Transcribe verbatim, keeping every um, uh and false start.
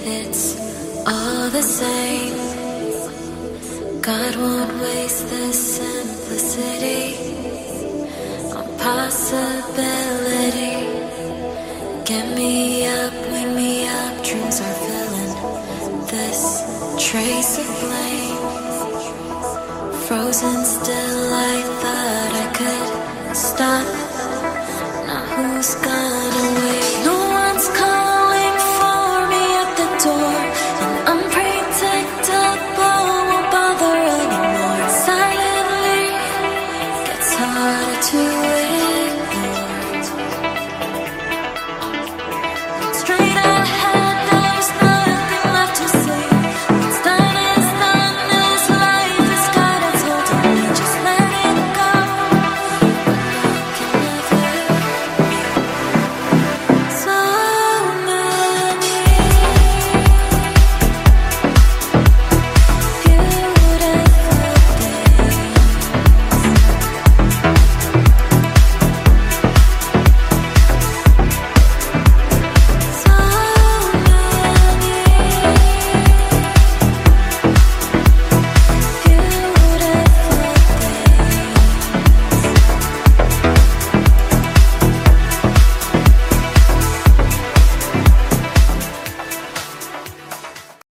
It's all the same. God won't waste this simplicity on possibility. Get me up, wake me up, dreams are filling this trace of blame. Frozen still, I thought I could stop. Now who's gonna wait? No one's calling for me at the door.